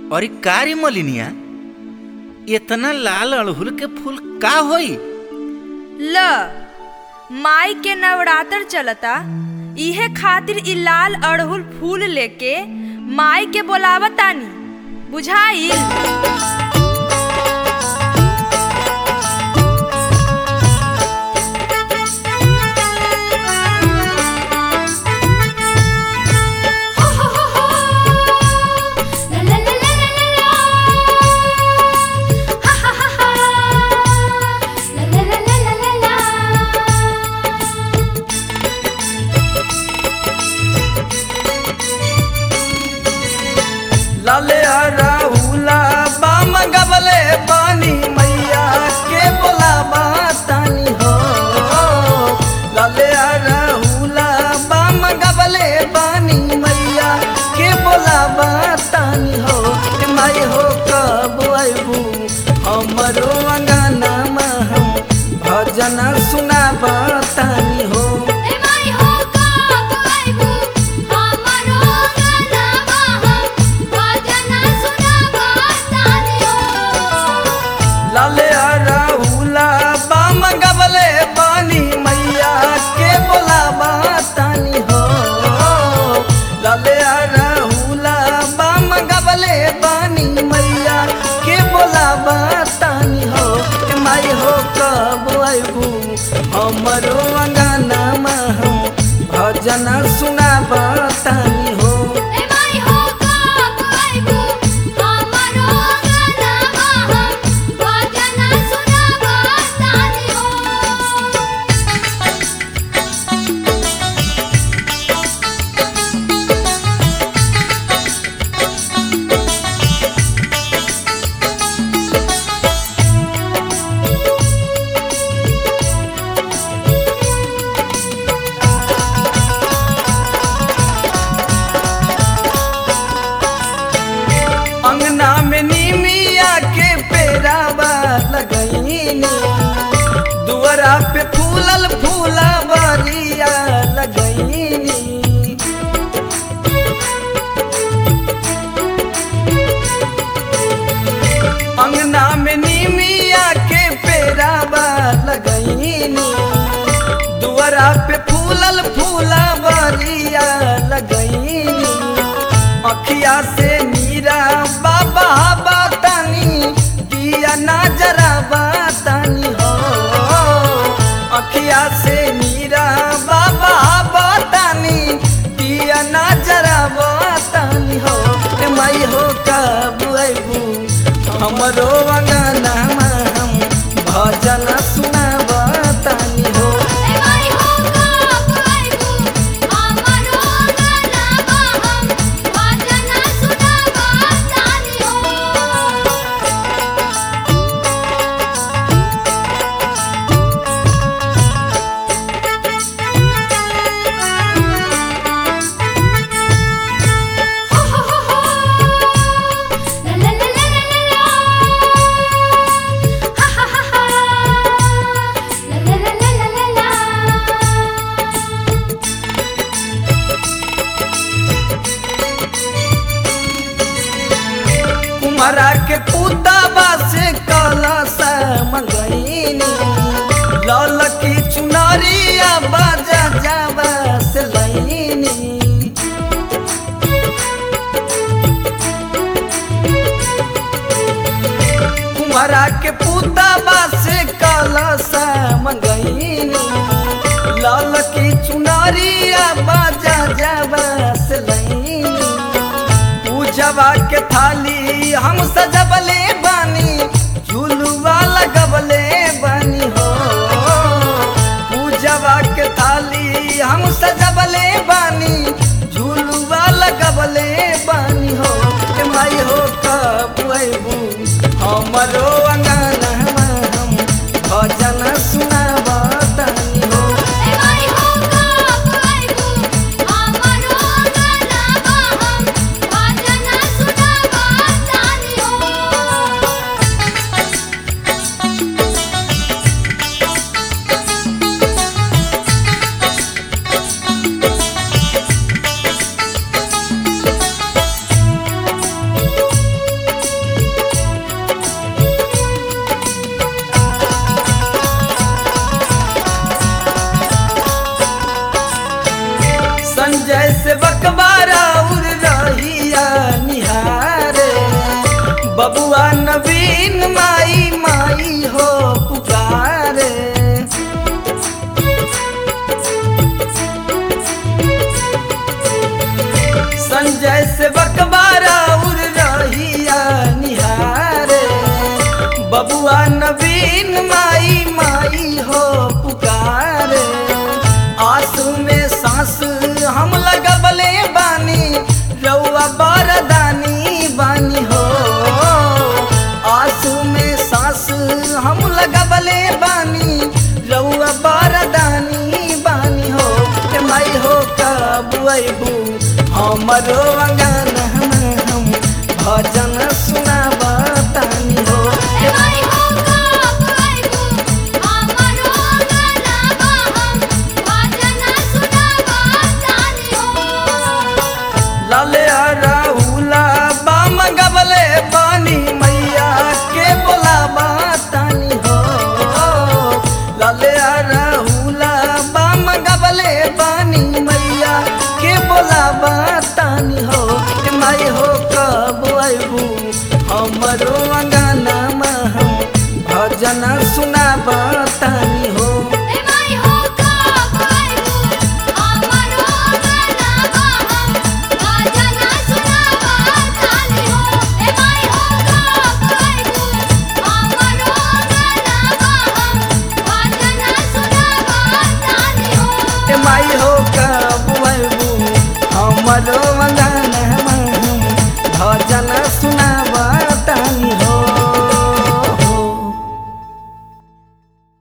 और ई कारी मलिनिया इतना लाल अड़हुल के फूल का होई? ल माई के नवरात्र चलता, इहे खातिर इ लाल अड़हुल फूल लेके माई के बोलावतानी, बुझाइल? लाले राहुला बाम गबले बानी मैया के बोलाबा तानी हो। लाले राहुला बाम गबले बानी मैया के बोलाबा तानी हो। माई हो कब आइबू हमरो अंगना में हम भजन सुनाबा तानी हो। लाले राहुला बाम गबले बानी मैया के बोलाबा तानी हो। लाले राहुला बाम गबले बानी मैया के बोलाबा तानी हो। माई हो कब आइबू हमरो अंगना में हम भजन सुनाबा तानी हो। अंगना में नीमिया के पेरावा लगईनी, दुआरा पे फूलल फूला बारिया लगईनी। अंगना में नीमिया के पेरावा लगईनी, दुआरा पे फूलल फूला बारिया लगईनी। अखिया से मीरा बाबा बतानी दिया ना जरा बतानी हो। अखिया से मीरा बाबा बतानी दिया ना जरा बतानी हो। माई हो कब आइबू हमरो अंगना में हम भजन सुनाबा तानी हो। कुम्हारा के पुताबा से कलश मंगईनी, लाल की चुनरिया बाजा जावा से लईनी। कुम्हारा के पुताबा से कलश मंगईनी, लाल की चुनरिया बाजा जावा से लईनी। पूजवा के थाली हम सजबले बानी, झुलुआ लगबले बानी हो। पूजवा के थाली हम सजबले बानी, झुलुआ लगबले बानी हो। माई हो कब आइबू हमरो अंगना में हम भजन सुनाबा तानी हो। बबुआ नवीन माई माई हो पुकारे। संजय से बकबारा उड़ रहिया निहारे। बबुआ नवीन माई माई हो पुकारे। आंसू में सांस हम लगबले बानी रउआ बरदानी बानी हो। आंसू में सांस हम लगबले बानी रउआ बरदानी बानी हो। के माई हो कब अइबू हमरो अंगन हम भजन सुनाबा तानी हो। ए माई हो कब अइबू हमरो अंगनवा हम भजन सुनाबा तानी हो। लाले राहुला बाम गबले बानी मैया के बोलाबा तानी हो। लाले राहुला बाम गबले बानी मैया के बोलाबा तानी हो। के माई हो कब अइबू हमरो अंगना हम भजन सुनाबा तानी